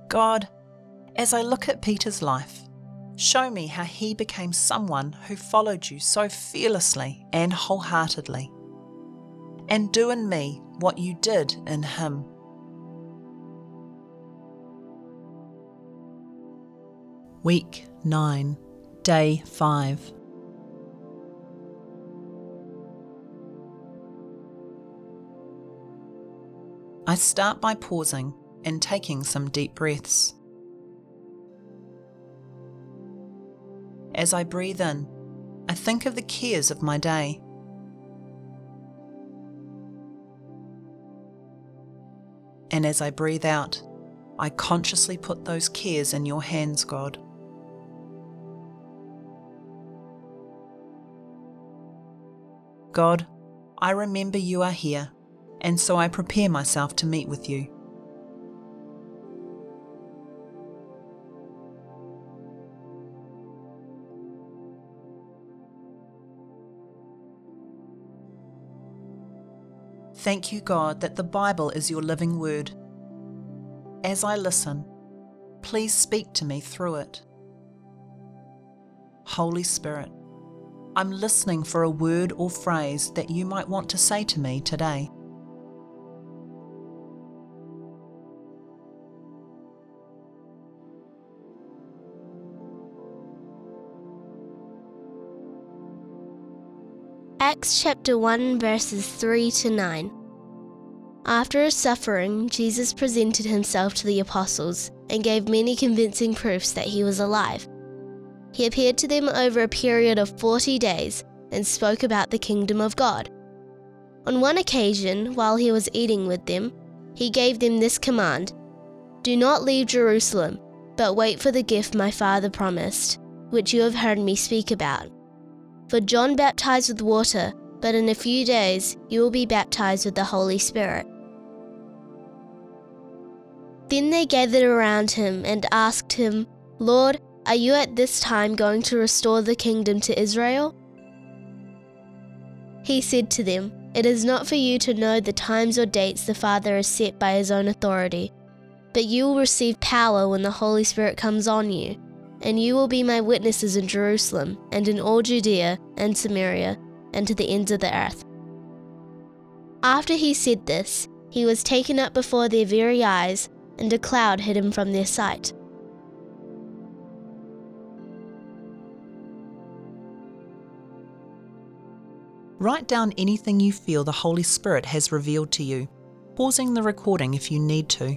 God, as I look at Peter's life, show me how he became someone who followed you so fearlessly and wholeheartedly, and do in me what you did in him. Week 9, Day 5. I start by pausing and taking some deep breaths. As I breathe in, I think of the cares of my day. And as I breathe out, I consciously put those cares in your hands, God. God, I remember you are here, and so I prepare myself to meet with you. Thank you, God, that the Bible is your living word. As I listen, please speak to me through it. Holy Spirit, I'm listening for a word or phrase that you might want to say to me today. Acts chapter 1 verses 3 to 9. After his suffering, Jesus presented himself to the apostles and gave many convincing proofs that he was alive. He appeared to them over a period of 40 days and spoke about the kingdom of God. On one occasion, while he was eating with them, he gave them this command: "Do not leave Jerusalem, but wait for the gift my Father promised, which you have heard me speak about. For John baptized with water, but in a few days you will be baptized with the Holy Spirit." Then they gathered around him and asked him, "Lord, are you at this time going to restore the kingdom to Israel?" He said to them, "It is not for you to know the times or dates the Father has set by his own authority, but you will receive power when the Holy Spirit comes on you, and you will be my witnesses in Jerusalem and in all Judea and Samaria and to the ends of the earth." After he said this, he was taken up before their very eyes, and a cloud hid him from their sight. Write down anything you feel the Holy Spirit has revealed to you, pausing the recording if you need to.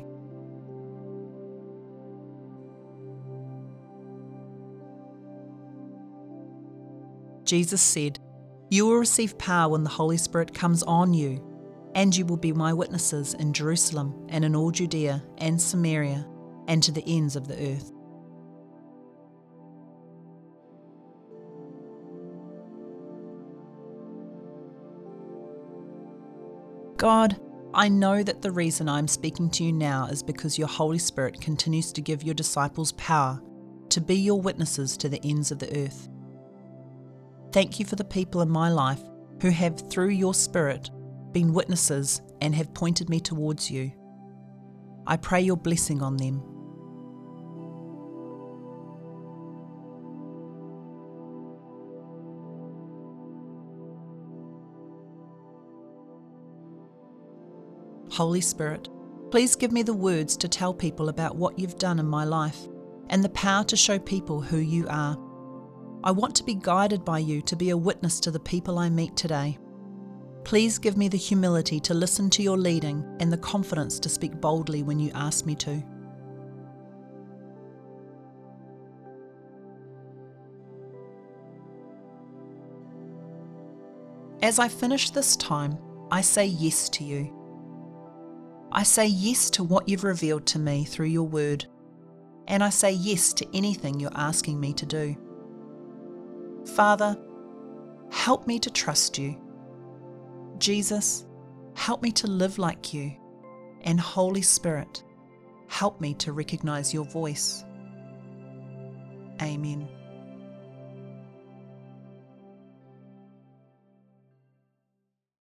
Jesus said, "You will receive power when the Holy Spirit comes on you, and you will be my witnesses in Jerusalem and in all Judea and Samaria and to the ends of the earth." God, I know that the reason I'm speaking to you now is because your Holy Spirit continues to give your disciples power to be your witnesses to the ends of the earth. Thank you for the people in my life who have, through your Spirit, been witnesses and have pointed me towards you. I pray your blessing on them. Holy Spirit, please give me the words to tell people about what you've done in my life and the power to show people who you are. I want to be guided by you to be a witness to the people I meet today. Please give me the humility to listen to your leading and the confidence to speak boldly when you ask me to. As I finish this time, I say yes to you. I say yes to what you've revealed to me through your word, and I say yes to anything you're asking me to do. Father, help me to trust you. Jesus, help me to live like you. And Holy Spirit, help me to recognize your voice. Amen.